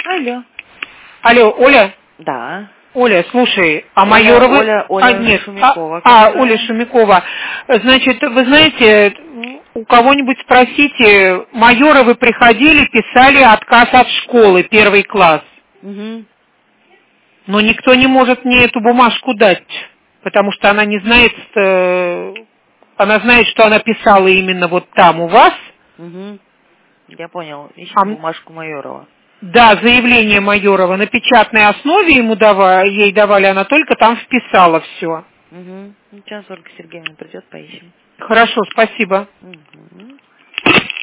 Алло. Алло, Оля? Да. Оля, слушай, а Майорова... Оля Шумякова. Оля Шумякова. Значит, вы знаете, у кого-нибудь спросите, Майоровы приходили, писали отказ от школы, 1 класс. Угу. Но никто не может мне эту бумажку дать, потому что она не знает, она знает, что она писала именно вот там у вас. Угу. Я понял. Ищем бумажку Майорова. Да, заявление Майорова на печатной основе ей давали, она только там вписала все. Угу. Сейчас Ольга Сергеевна придет, поищем. Хорошо, спасибо. Угу.